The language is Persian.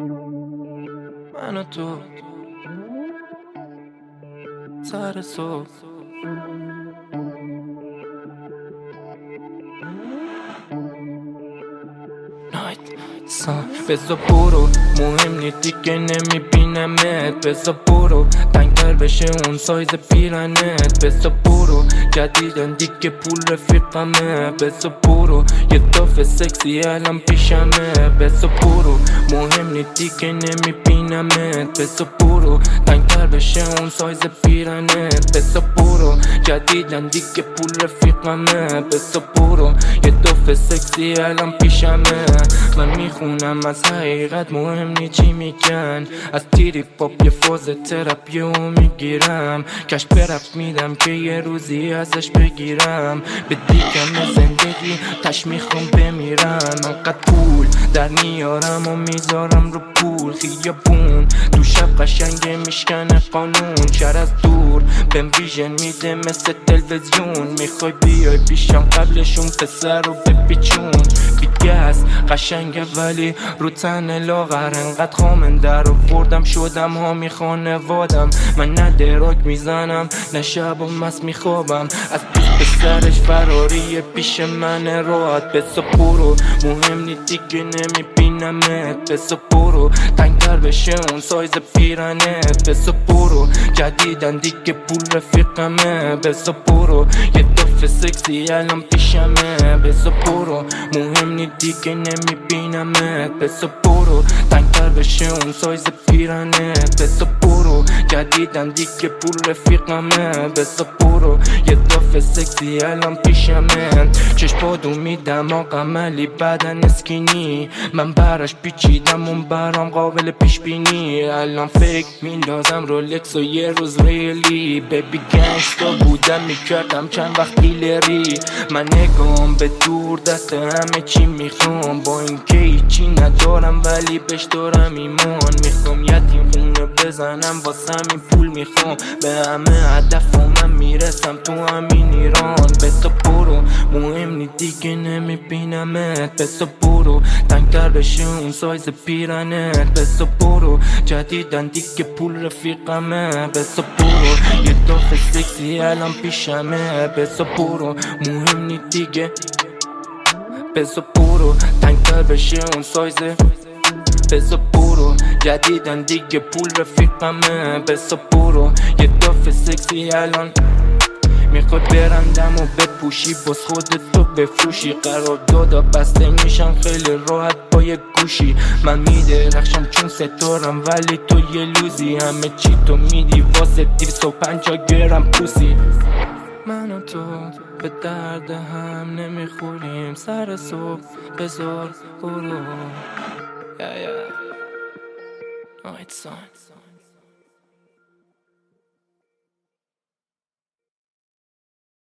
من و تو سر صبح نایت سان بزا برو مهم نی دیگه نمیبینمت بزا برو تنگتر بشه اون سایز پیرنت بزا برو جدیدن دیگه پول رفیقمه بزا برو یه دافه سکسی الان پیشمه بزا برو مهم نی دیگه نمیبینمت بزا برو تنگتر بشه اون سایز پیرنت بزا برو جدیدن دیگه پول رفیقمه بزا برو یه دافه سکسی الان پیشمه من میخونم از حقیقت مهم نی چی میگن از تیری پاپ یه فاز تراپیو میگیرم کش برفت میدم که یه روزی ازش بگیرم به دیگم زندگی تش میخوام بمیرم انقدر پول در میارم و میذارم رو پول خیابون دو شب قشنگه میشکنه قانون شهر از دور بهم ویژن میده مثل تلویزیون میخوای بیای پیشم قبلشون پسر رو بپیچون بیگست قشنگه ولی رو تن لاغر انقدر خامنده رو بردم شدم ها خانوادم من نه دراک میزنم نه شب و مست میخوابم از دوست پسرش فراری پیش من راحت بسا برو مهم نی دیگه نمیبینمت بسا برو تنگتر بشه اون سایز پیرنت بسا برو جدیدن دیگه پول رفیقمه بسا برو یه دافه سکسی الان پیشمه بسا برو مهم نی دیگه نمیبینمت بسا برو تنگتر بشه اون سایز پیرنت بسا برو جدیدن دیگه پول رفیقمه بسا برو یه دافه سکسی الان پیشمه چشپادو میدم آقا علی بدن اسکینی من براش پیچیدم اون برام قابل پیش بینی الان فکر میندازم رولکس و یه روز ریلی ببی گنگستا بودم میکردم چند وقت دیلری من نگام به دور دست همه چی میخوام با اینکه هیچی ندارم ولی بهش دارم ایمان میخوام یتیم خونه بزنم واسه همین پول میخوام به همه هدفم میرسم تو همین ایران بسا برو مهم نی دیگه نمیبینمت بسا برو تنگتر بشه اون سایز پیرنت بسا برو جدیدن دیگه پول رفیقمه بسا برو یه دافه سکسی الان پیشمه بسا برو مهم نی دیگه بسا برو تنگتر بشه اون سایز بسا برو جدیدن دیگه پول رفیقمه بسا برو یه دافه سکسی الان میخواد برندم و بپوشی باز خودتو بفروشی قرار دادا بسته میشم خیلی راحت با یه گوشی من میدرخشم چون ستارم ولی تو یه لوزی همه چی تو میدی واسه 250 گرم پوسی من و تو به درد هم نمیخوریم سر صبح بذار برو نایت سان